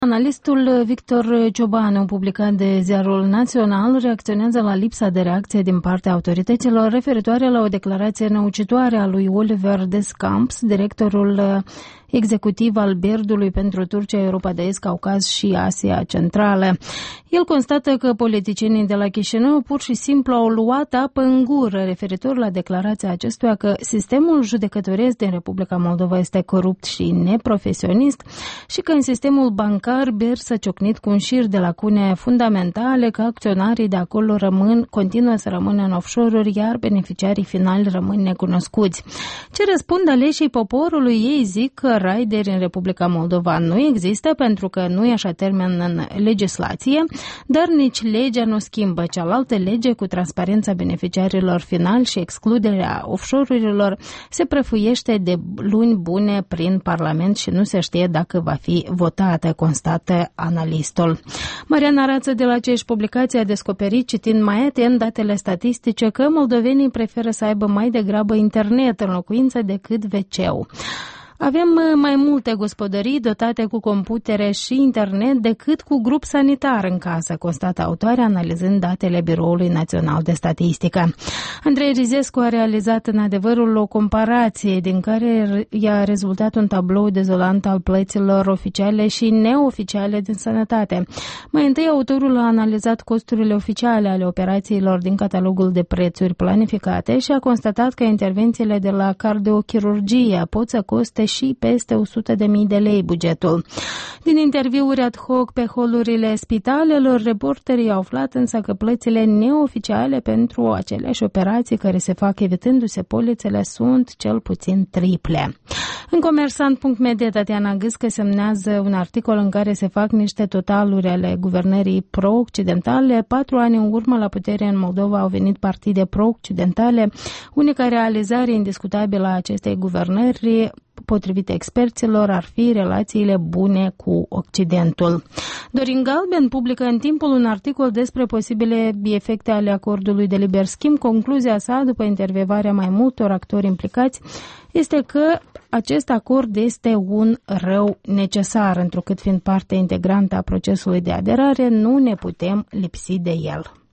Analistul Victor Ciobanu, publicat de Ziarul Național, reacționează la lipsa de reacție din partea autorităților referitoare la o declarație năucitoare a lui Oliver Descamps, directorul executiv al Birdului pentru Turcia, Europa de Est, Caucaz și Asia Centrală. El constată că politicienii de la Chișinău pur și simplu au luat apă în gură referitor la declarația acestuia că sistemul judecătoresc din Republica Moldova este corupt și neprofesionist și că în sistemul bancar BIR s-a ciocnit cu un șir de lacune fundamentale, că acționarii de acolo continuă să rămână în offshore-uri, iar beneficiarii finali rămân necunoscuți. Ce răspund aleșii poporului? Ei zic că raideri în Republica Moldova nu există pentru că nu e așa termen în legislație, dar nici legea nu schimbă. Cealaltă lege cu transparența beneficiarilor finali și excluderea offshore-urilor se prăfuiește de luni bune prin Parlament și nu se știe dacă va fi votată, constată analistul. Mariana Rață de la aceeași publicație a descoperit, citind mai atent datele statistice, că moldovenii preferă să aibă mai degrabă internet în locuință decât WC-ul. Avem mai multe gospodării dotate cu computere și internet decât cu grup sanitar în casă, constată autoarea analizând datele Biroului Național de Statistică. Andrei Rizescu a realizat în adevărul o comparație din care i-a rezultat un tablou dezolant al plăților oficiale și neoficiale din sănătate. Mai întâi, autorul a analizat costurile oficiale ale operațiilor din catalogul de prețuri planificate și a constatat că intervențiile de la cardiochirurgie pot să coste și peste 100.000 de lei bugetul. Din interviuri ad hoc pe holurile spitalelor, reporterii au aflat însă că plățile neoficiale pentru aceleași operații care se fac evitându-se polițele sunt cel puțin triple. În Comersant.media, Tatiana Gâscă semnează un articol în care se fac niște totaluri ale guvernării pro-occidentale. 4 ani în urmă la putere în Moldova au venit partide pro-occidentale. Unica realizare indiscutabilă a acestei guvernări, potrivit experților, ar fi relațiile bune cu Occidentul. Dorin Galben publică în Timpul un articol despre posibile efecte ale acordului de liber schimb. Concluzia sa, după intervievarea mai multor actori implicați, este că acest acord este un rău necesar, întrucât fiind parte integrantă a procesului de aderare, nu ne putem lipsi de el.